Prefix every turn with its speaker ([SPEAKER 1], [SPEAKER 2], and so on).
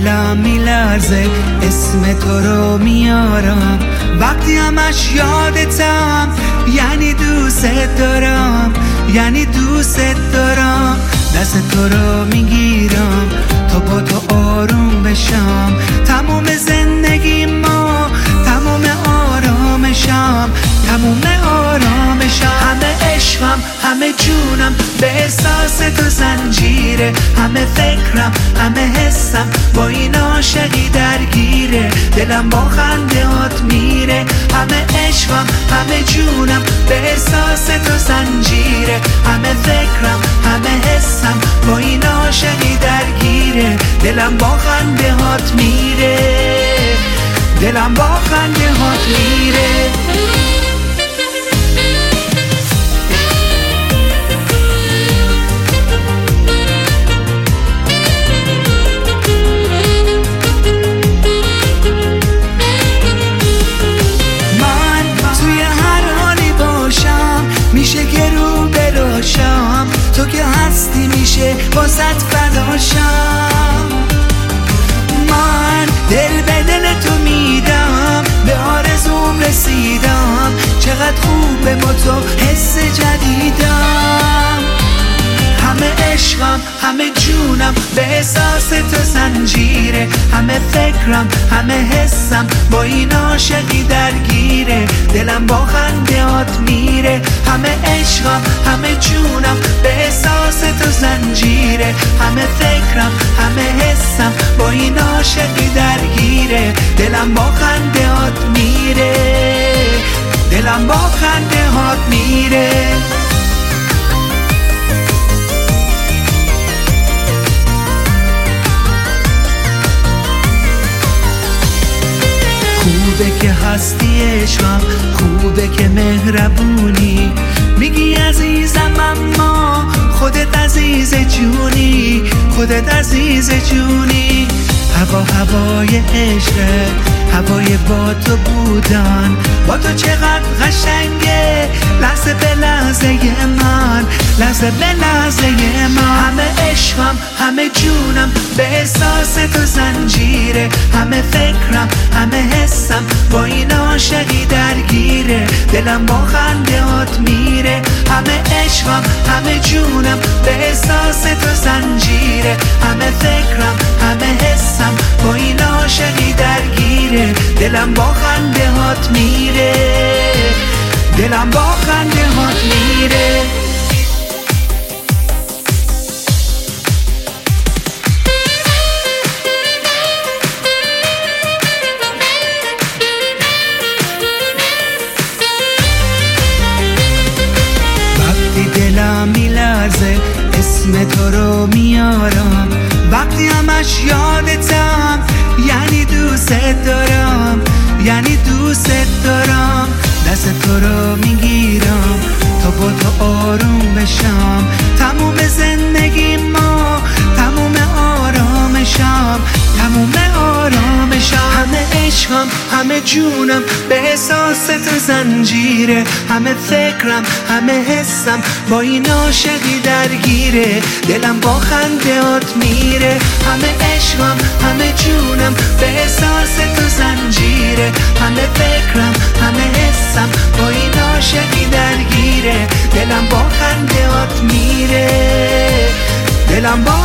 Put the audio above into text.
[SPEAKER 1] دلم میلرزه اسم تو رو میارم، وقتی همش یادتم یعنی دوست دارم، یعنی دوست دارم. دست تو رو میگیرم تا با تو آروم بشم، تموم زندگی ما تموم آرامشم، تموم آرامشم. همه عشقم همه جونم به احساس تو زنجیره، همه فکرم همه حسم با این عاشقی درگیره، دلم با خنده هات میره. همه عشقم همه جونم به احساس تو زنجیره، همه فکرم همه حسم با این عاشقی درگیره، دلم با خنده هات میره، دلم با خنده هات میره. میشه که رو براشم، تو که هستی میشه واسط فداشم. من دل به دل تو میدم، به آرزوم رسیدم، چقدر خوبه با تو حس جدیدم. همه عشقم همه جونم به احساس تو زنجیره، همه فکرم همه حسم با این عاشقی درگیره، دلم با خندهات میره. همه عشقم همه جونم به احساس تو زنجیره، همه فکرم همه حسم با این عاشقی درگیره، دلم با خندهات میره، دلم با خندهات میره. خوبه که هستی عشقم، خوبه که مهربونی، میگی عزیزم اما خودت عزیز جونی، خودت عزیز جونی. هوا هوای عشقه، هوای با تو بودن، با تو چقدر قشنگه، لحظه به لحظه من، لحظه به لحظه من. همه عشقم همه جونم به احساس تو زنجیره، همه فکرم همه حسم با این عاشقی درگیره، دلم با خندهات میره. همه عشقم همه جونم به احساس تو زنجیره، همه فکرم همه حسم با این عاشقی درگیره، دلم با خندهات میره، دلم با خندهات میره. دلم میلرزه اسم تو رو میارم، وقتی همش یادتم یعنی دوست دارم، یعنی دوست دارم. دست تو رو میگیرم تا با تو آروم بشم، تموم زندگی ما تموم آرامشم، تموم آرامشم. همه عشقم همه جونم به احساس تو زنجیره، همه فکرم همه حسم با این عاشقی درگیره، دلم با خندهات میره. همه عشقم همه جونم به احساس تو زنجیره، همه فکرم همه حسم با این عاشقی درگیره، دلم با خندهات میره، دلم با